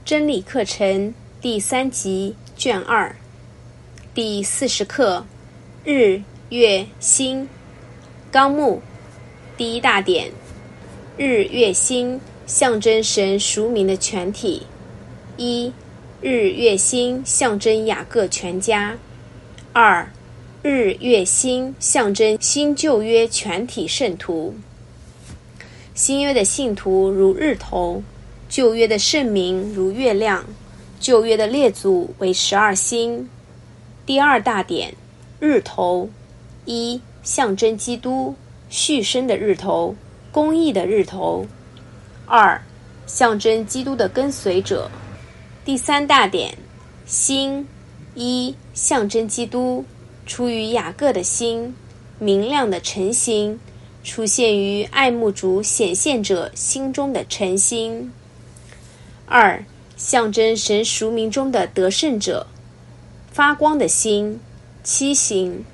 真理课程第3集卷2第40课日月星纲目第一大点，日月星象征神属名的全体。1. 日月星象征雅各全家。2. 日月星象征新旧约全体圣徒。新约的信徒如日头，旧约的圣民如月亮，旧约的列祖为12星。第二大点，日头。1. 象征基督，续生的日头，公义的日头。2. 象征基督的跟随者。第三大点，星。1. 象征基督，出于雅各的心，明亮的晨星，出现于爱慕主显现者心中的晨星。2. 象征神属名中的得胜者，发光的星，七星。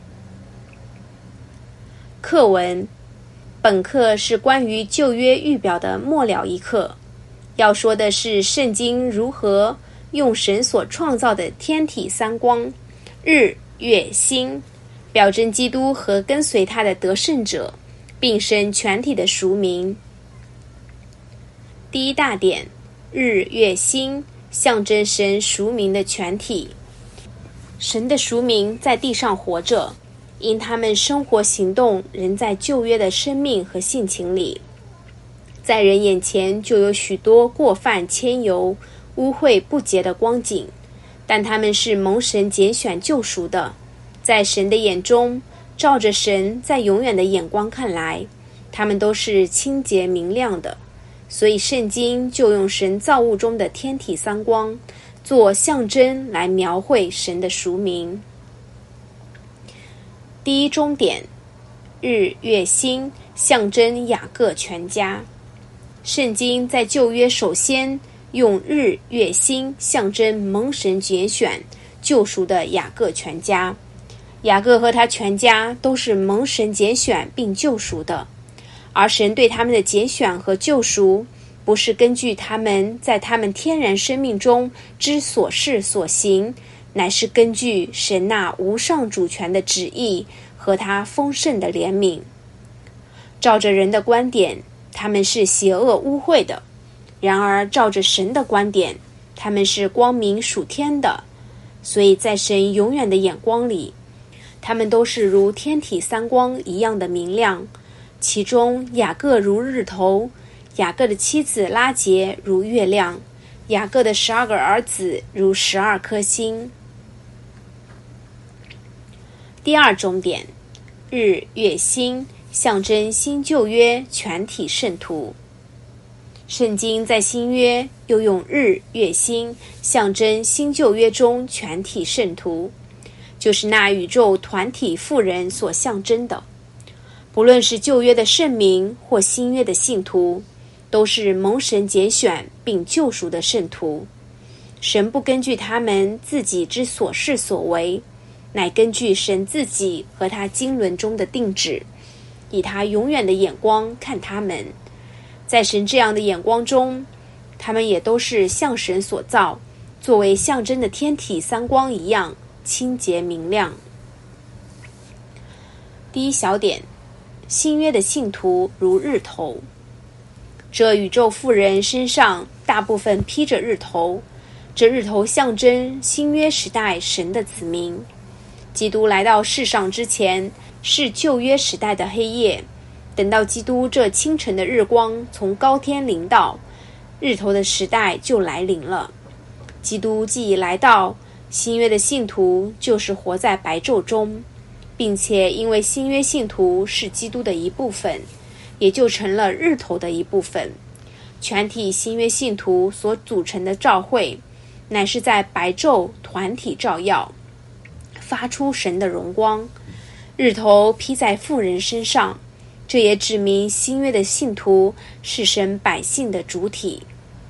课文，本课是关于旧约预表的末了一课，要说的是圣经如何用神所创造的天体三光日月星，表征基督和跟随他的得胜者，并生全体的属名。第一大点，日月星象征神属名的全体。神的属名在地上活着，因他们生活行动仍在旧约的生命和性情里，在人眼前就有许多过犯牵游、污秽不洁的光景，但他们是蒙神拣选救赎的，在神的眼中，照着神在永远的眼光看来，他们都是清洁明亮的。所以圣经就用神造物中的天体三光做象征来描绘神的属名。第一中点，日月星象征雅各全家。圣经在旧约首先用日月星象征蒙神拣选救赎的雅各全家。雅各和他全家都是蒙神拣选并救赎的，而神对他们的拣选和救赎不是根据他们在他们天然生命中之所事所行，乃是根据神那无上主权的旨意和他丰盛的怜悯。照着人的观点，他们是邪恶污秽的，然而照着神的观点，他们是光明属天的。所以在神永远的眼光里，他们都是如天体三光一样的明亮。其中雅各如日头，雅各的妻子拉结如月亮，雅各的12个儿子如12颗星。第二中点，日月星象征新旧约全体圣徒。圣经在新约又用日月星象征新旧约中全体圣徒，就是那宇宙团体妇人所象征的。不论是旧约的圣民或新约的信徒，都是蒙神拣选并救赎的圣徒。神不根据他们自己之所事所为，乃根据神自己和他经纶中的定旨，以他永远的眼光看他们。在神这样的眼光中，他们也都是像神所造，作为象征的天体三光一样清洁明亮。第一小点，新约的信徒如日头。这宇宙妇人身上大部分披着日头，这日头象征新约时代神的子民。基督来到世上之前是旧约时代的黑夜，等到基督这清晨的日光从高天临到，日头的时代就来临了。基督既已来到，新约的信徒就是活在白昼中，并且因为新约信徒是基督的一部分，也就成了日头的一部分。全体新约信徒所组成的教会，乃是在白昼团体照耀，发出神的荣光。日头披在妇人身上，这也指明新约的信徒是神百姓的主体。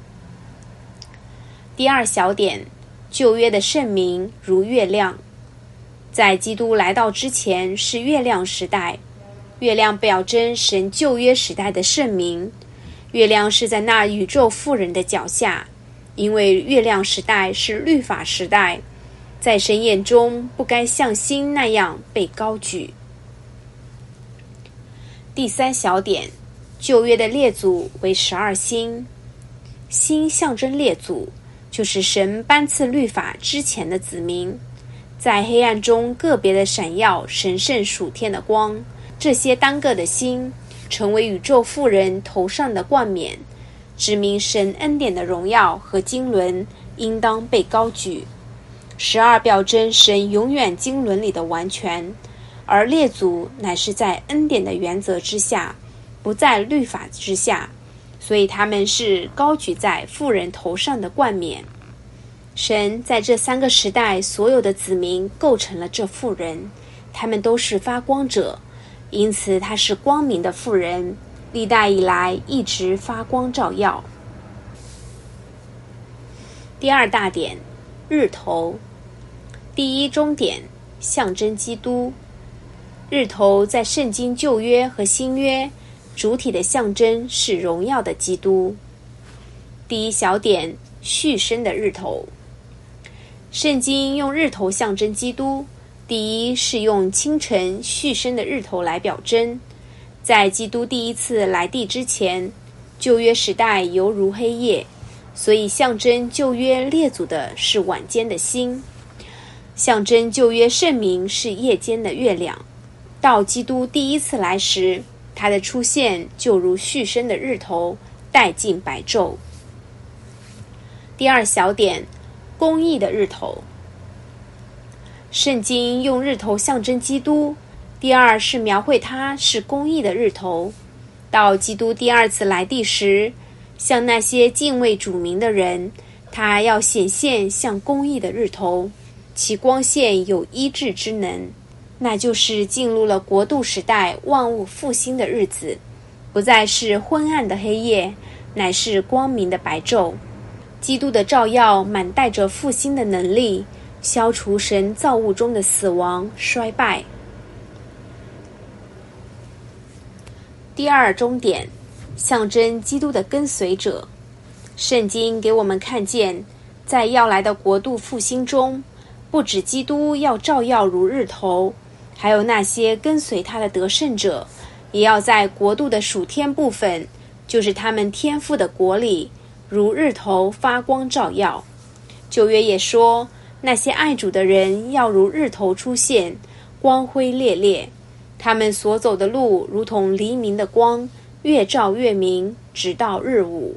第二小点，旧约的圣民如月亮。在基督来到之前是月亮时代，月亮表征神旧约时代的圣民。月亮是在那宇宙妇人的脚下， 因为月亮时代是律法时代，在神眼中不该像星那样被高举。第三小点，旧约的列祖为12星，星象征列祖，就是神颁赐律法之前的子民，在黑暗中个别的闪耀神圣属天的光。这些单个的星成为宇宙妇人头上的冠冕，指明神恩典的荣耀和经纶应当被高举。12表征神永远经纶里的完全，而列祖乃是在恩典的原则之下，不在律法之下，所以他们是高举在妇人头上的冠冕。神在这3个时代所有的子民构成了这妇人，他们都是发光者，因此他是光明的妇人，历代以来一直发光照耀。第二大点，日头。第一中点，象征基督。日头在圣经旧约和新约主体的象征是荣耀的基督。第一小点，续生的日头。圣经用日头象征基督，第一是用清晨续生的日头来表征。在基督第一次来地之前，旧约时代犹如黑夜，所以象征旧约列祖的是晚间的星，象征旧约圣民是夜间的月亮。到基督第一次来时，他的出现就如续生的日头，带进白昼。第二小点，公义的日头。圣经用日头象征基督，第二是描绘他是公义的日头。到基督第二次来地时，像那些敬畏主名的人，他要显现像公义的日头，其光线有医治之能，那就是进入了国度时代万物复兴的日子，不再是昏暗的黑夜，乃是光明的白昼。基督的照耀满带着复兴的能力，消除神造物中的死亡衰败。第二中点，象征基督的跟随者。圣经给我们看见，在要来的国度复兴中，不止基督要照耀如日头，还有那些跟随他的得胜者，也要在国度的属天部分，就是他们天父的国里，如日头发光照耀。旧约也说，那些爱主的人要如日头出现，光辉烈烈，他们所走的路如同黎明的光，越照越明，直到日午。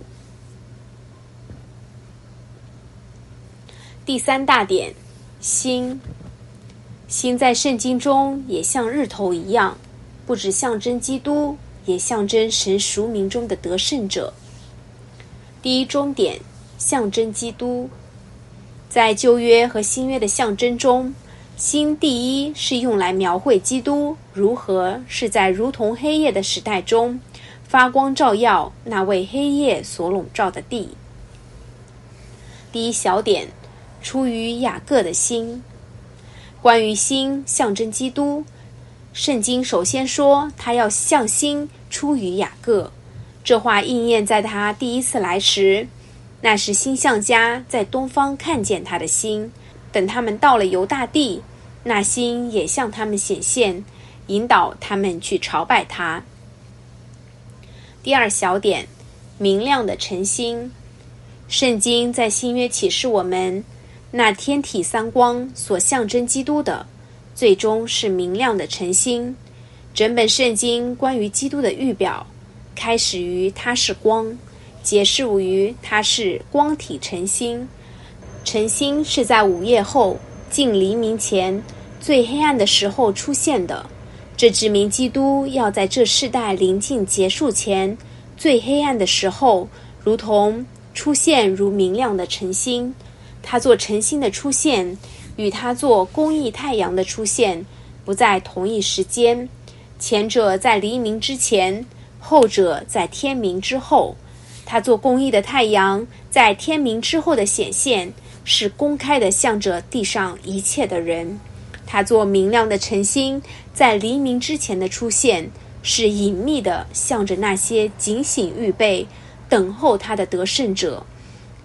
第三大点，星。星在圣经中也像日头一样，不只象征基督，也象征神属民中的得胜者。第一中点，象征基督。在旧约和新约的象征中，星第一是用来描绘基督如何是在如同黑夜的时代中发光照耀那为黑夜所笼罩的地。第一小点，出于雅各的星。关于星象征基督，圣经首先说他要像星出于雅各，这话应验在他第一次来时，那时星象家在东方看见他的星，等他们到了犹大地，那星也向他们显现，引导他们去朝拜他。第二小点，明亮的晨星。圣经在新约启示我们，那天体三光所象征基督的，最终是明亮的晨星。整本圣经关于基督的预表，开始于他是光，结束于他是光体晨星。晨星是在午夜后，近黎明前，最黑暗的时候出现的。这指明基督要在这世代临近结束前，最黑暗的时候，如同出现如明亮的晨星。他做晨星的出现，与他做公义太阳的出现不在同一时间，前者在黎明之前，后者在天明之后。他做公义的太阳在天明之后的显现，是公开的向着地上一切的人。他做明亮的晨星在黎明之前的出现，是隐秘的向着那些警醒预备等候他的得胜者，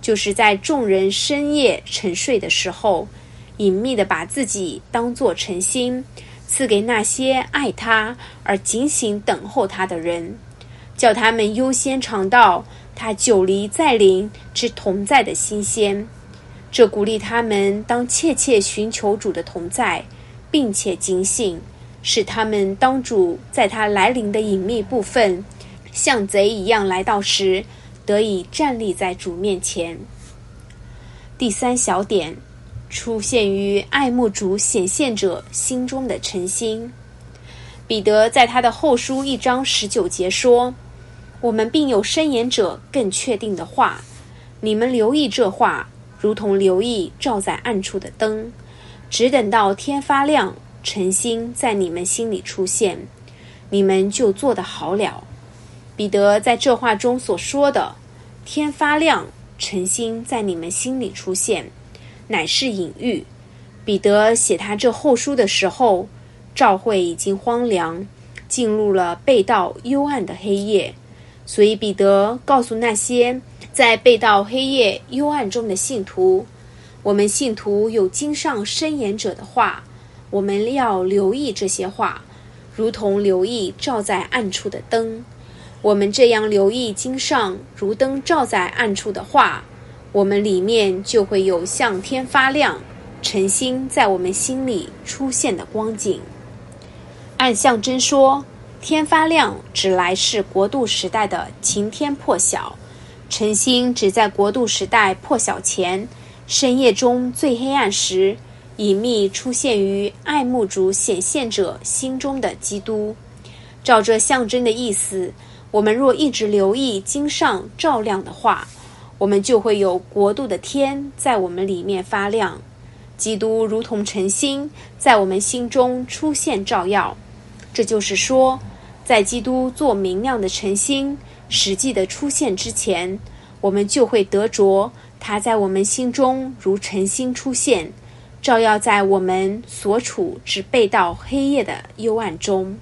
就是在众人深夜沉睡的时候，隐秘地把自己当作晨星，赐给那些爱他而警醒等候他的人，叫他们优先尝到他久离在临之同在的新鲜。这鼓励他们当切切寻求主的同在，并且警醒，使他们当主在他来临的隐秘部分像贼一样来到时，得以站立在主面前。第三小点，出现于爱慕主显现者心中的晨星。彼得在他的后书1章19节说，我们并有申言者更确定的话，你们留意这话，如同留意照在暗处的灯，只等到天发亮，晨星在你们心里出现，你们就做得好了。彼得在这话中所说的天发亮，晨星在你们心里出现，乃是隐喻。彼得写他这后书的时候，教会已经荒凉，进入了背道幽暗的黑夜，所以彼得告诉那些在背道黑夜幽暗中的信徒，我们信徒有经上申言者的话，我们要留意这些话，如同留意照在暗处的灯。我们这样留意经上如灯照在暗处的话，我们里面就会有向天发亮，晨星在我们心里出现的光景。按象征说，天发亮指来是国度时代的晴天破晓，晨星指在国度时代破晓前，深夜中最黑暗时，隐秘出现于爱慕主显现者心中的基督。照这象征的意思，我们若一直留意经上照亮的话，我们就会有国度的天在我们里面发亮，基督如同晨星在我们心中出现照耀。这就是说，在基督做明亮的晨星实际的出现之前，我们就会得着他在我们心中如晨星出现，照耀在我们所处之背道黑夜的幽暗中。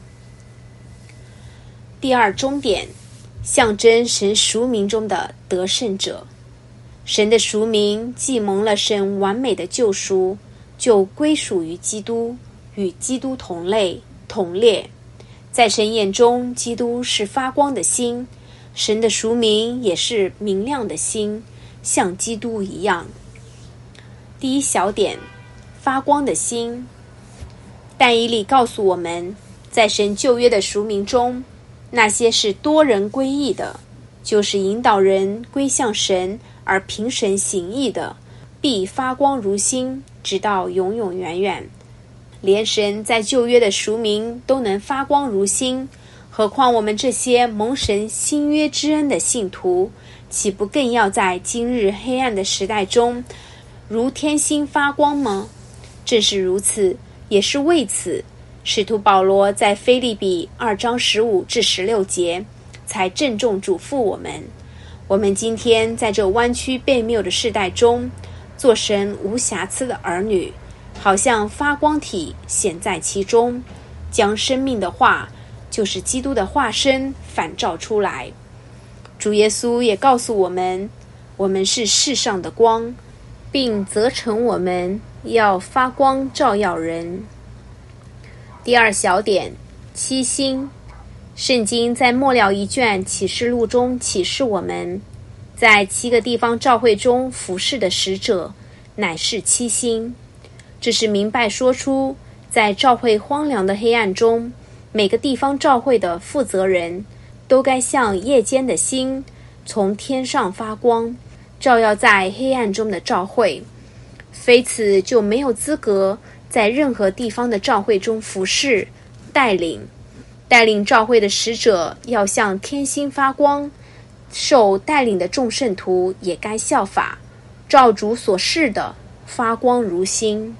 第二终点，象征神赎民中的得胜者。神的赎民既蒙了神完美的救赎，就归属于基督，与基督同类同列。在神眼中，基督是发光的星，神的赎民也是明亮的星，像基督一样。第一小点，发光的星。但以理告诉我们，在神旧约的赎民中，那些是多人归义的，就是引导人归向神而凭神行义的，必发光如星，直到永永远远。连神在旧约的赎民都能发光如星，何况我们这些蒙神新约之恩的信徒，岂不更要在今日黑暗的时代中如天星发光吗？正是如此，也是为此，使徒保罗在腓立比2章15至16节才郑重嘱咐我们今天在这弯曲悖谬的世代中，做神无瑕疵的儿女，好像发光体显在其中，将生命的话，就是基督的化身反照出来。主耶稣也告诉我们，我们是世上的光，并责成我们要发光照耀人。第二小点，七星。圣经在末了一卷启示录中启示我们，在7个地方教会中服侍的使者乃是七星。这是明白说出，在教会荒凉的黑暗中，每个地方教会的负责人都该像夜间的星，从天上发光，照耀在黑暗中的教会，非此就没有资格在任何地方的教会中服侍带领教会的使者要像天星发光，受带领的众圣徒也该效法，照主所示的发光如星。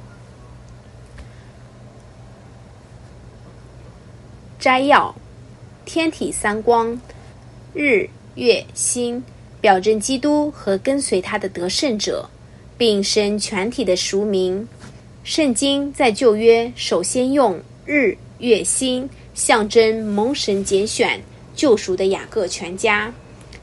摘要：天体三光，日、月、星，表征基督和跟随他的得胜者，并神全体的赎民。圣经在旧约首先用日、月、星象征蒙神拣选救赎的雅各全家，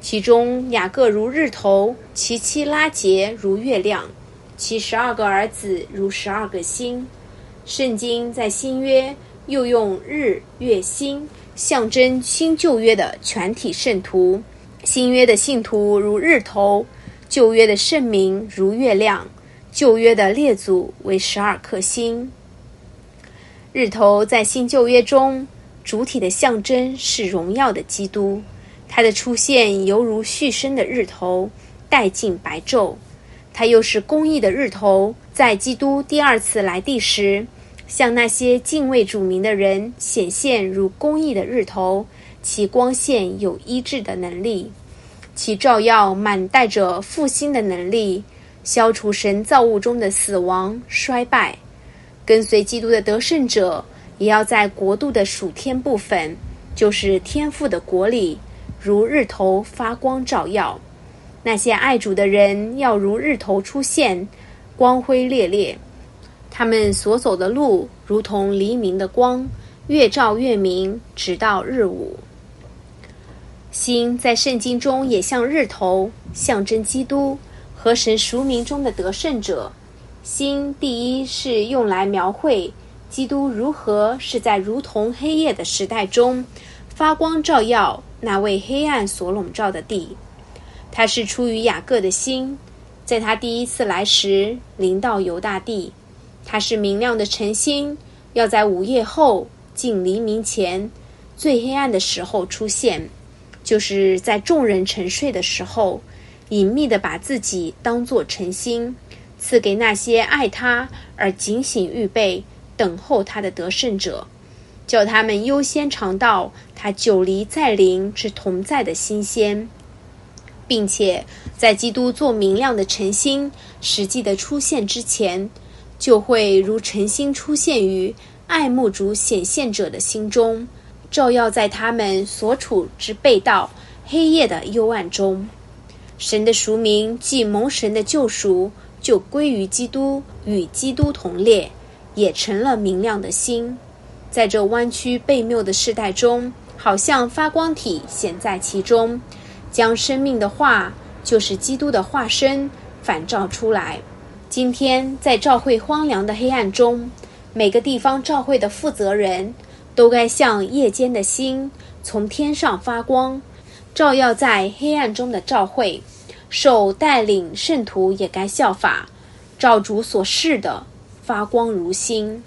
其中雅各如日头，其妻拉结如月亮，其12个儿子如12个星。圣经在新约又用日、月、星象征新旧约的全体圣徒。新约的信徒如日头，旧约的圣民如月亮，旧约的列祖为12颗星。日头在新旧约中主体的象征是荣耀的基督，他的出现犹如续生的日头，带尽白昼。他又是公义的日头，在基督第二次来地时，向那些敬畏主名的人显现如公义的日头，其光线有医治的能力，其照耀满带着复兴的能力，消除神造物中的死亡衰败。跟随基督的得胜者也要在国度的属天部分，就是天父的国里，如日头发光照耀。那些爱主的人要如日头出现，光辉烈烈。他们所走的路如同黎明的光，越照越明，直到日午。星在圣经中也像日头，象征基督和神属民中的得胜者。星第一是用来描绘基督如何是在如同黑夜的时代中发光照耀那为黑暗所笼罩的地。它是出于雅各的心，在他第一次来时临到犹大地。它是明亮的晨星，要在午夜后近黎明前最黑暗的时候出现，就是在众人沉睡的时候，隐秘地把自己当作晨星，赐给那些爱他而警醒预备等候他的得胜者，叫他们优先尝到他久离再临之同在的新鲜，并且在基督做明亮的晨星实际的出现之前，就会如晨星出现于爱慕主显现者的心中，照耀在他们所处之背道黑夜的幽暗中。神的赎民既蒙神的救赎，就归于基督，与基督同列，也成了明亮的星。在这弯曲悖谬的世代中，好像发光体显在其中，将生命的话，就是基督的化身反照出来。今天在教会荒凉的黑暗中，每个地方教会的负责人都该像夜间的星，从天上发光，照耀在黑暗中的教会。受带领圣徒也该效法，照主所示的发光如星。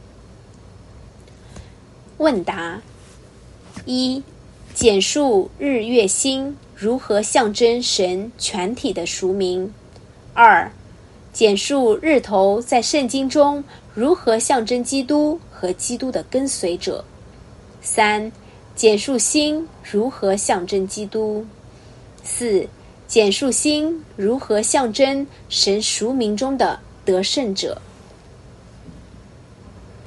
问答：一、简述日月星如何象征神全体的赎民。二、简述日头在圣经中如何象征基督和基督的跟随者。三、简述星如何象征基督。四、简述星如何象征神赎民中的得胜者。